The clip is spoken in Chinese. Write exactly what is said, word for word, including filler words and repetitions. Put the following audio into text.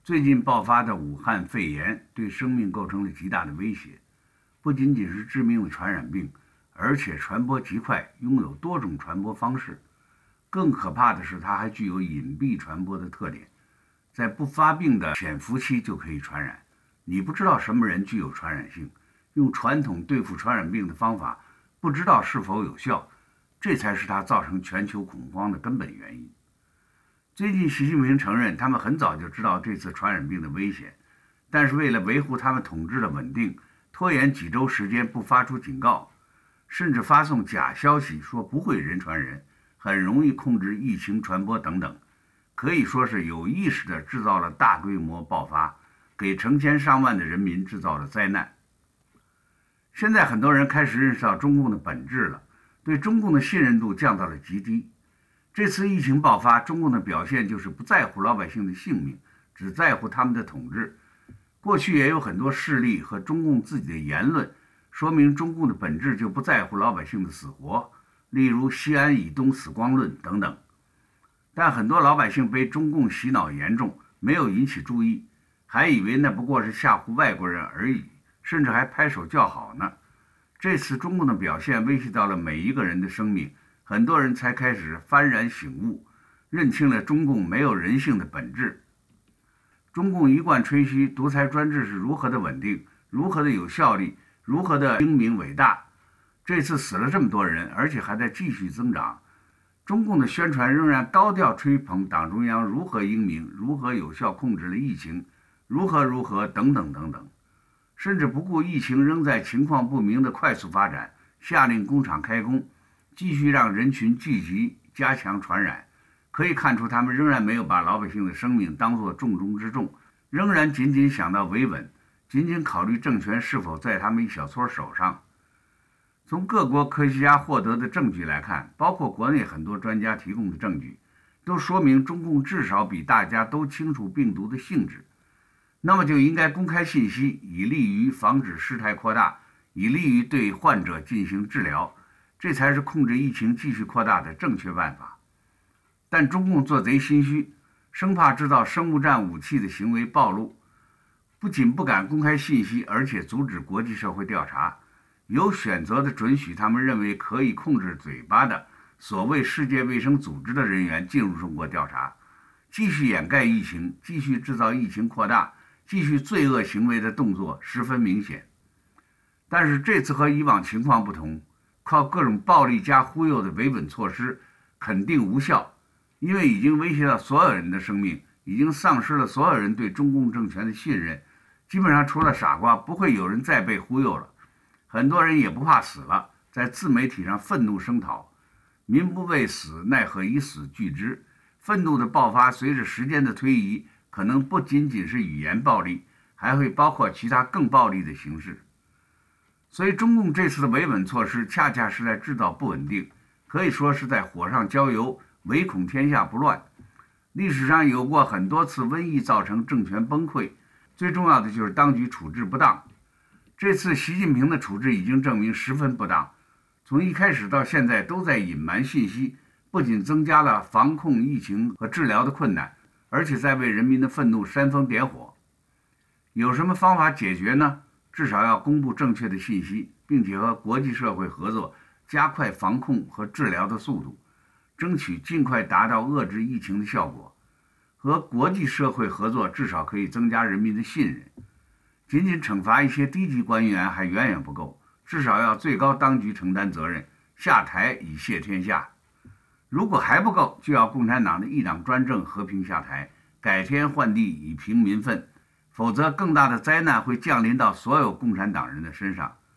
最近爆发的武汉肺炎对生命构成了极大的威胁，不仅仅是致命的传染病，而且传播极快，拥有多种传播方式。更可怕的是，它还具有隐蔽传播的特点，在不发病的潜伏期就可以传染。你不知道什么人具有传染性，用传统对付传染病的方法，不知道是否有效，这才是它造成全球恐慌的根本原因。最近，习近平承认，他们很早就知道这次传染病的危险，但是为了维护他们统治的稳定，拖延几周时间不发出警告，甚至发送假消息说不会人传人，很容易控制疫情传播等等，可以说是有意识地制造了大规模爆发，给成千上万的人民制造了灾难。现在很多人开始认识到中共的本质了，对中共的信任度降到了极低。这次疫情爆发，中共的表现就是不在乎老百姓的性命，只在乎他们的统治。过去也有很多事例和中共自己的言论，说明中共的本质就不在乎老百姓的死活，例如西安以东死光论等等。但很多老百姓被中共洗脑严重，没有引起注意，还以为那不过是吓唬外国人而已，甚至还拍手叫好呢。这次中共的表现威胁到了每一个人的生命，很多人才开始幡然醒悟，认清了中共没有人性的本质。中共一贯吹嘘独裁专制是如何的稳定，如何的有效力，如何的英明伟大。这次死了这么多人，而且还在继续增长。中共的宣传仍然高调吹捧党中央如何英明，如何有效控制了疫情，如何如何等等等等，甚至不顾疫情仍在情况不明的快速发展，下令工厂开工，继续让人群聚集，加强传染。可以看出他们仍然没有把老百姓的生命当作重中之重，仍然仅仅想到维稳，仅仅考虑政权是否在他们一小撮手上。从各国科学家获得的证据来看，包括国内很多专家提供的证据，都说明中共至少比大家都清楚病毒的性质。那么就应该公开信息，以利于防止事态扩大，以利于对患者进行治疗，这才是控制疫情继续扩大的正确办法。但中共做贼心虚，生怕制造生物战武器的行为暴露，不仅不敢公开信息，而且阻止国际社会调查，有选择地准许他们认为可以控制嘴巴的所谓世界卫生组织的人员进入中国调查，继续掩盖疫情，继续制造疫情扩大，继续罪恶行为的动作十分明显。但是这次和以往情况不同，靠各种暴力加忽悠的维稳措施肯定无效，因为已经威胁到所有人的生命，已经丧失了所有人对中共政权的信任，基本上除了傻瓜，不会有人再被忽悠了。很多人也不怕死了，在自媒体上愤怒声讨，民不畏死，奈何以死惧之。愤怒的爆发随着时间的推移，可能不仅仅是语言暴力，还会包括其他更暴力的形式。所以中共这次的维稳措施恰恰是在制造不稳定，可以说是在火上浇油，唯恐天下不乱。历史上有过很多次瘟疫造成政权崩溃，最重要的就是当局处置不当。这次习近平的处置已经证明十分不当，从一开始到现在都在隐瞒信息，不仅增加了防控疫情和治疗的困难，而且在为人民的愤怒煽风点火。有什么方法解决呢？至少要公布正确的信息，并且和国际社会合作，加快防控和治疗的速度，争取尽快达到遏制疫情的效果。和国际社会合作至少可以增加人民的信任。仅仅惩罚一些低级官员还远远不够，至少要最高当局承担责任，下台以谢天下。如果还不够，就要共产党的一党专政和平下台，改天换地以平民愤，否则更大的灾难会降临到所有共产党人的身上。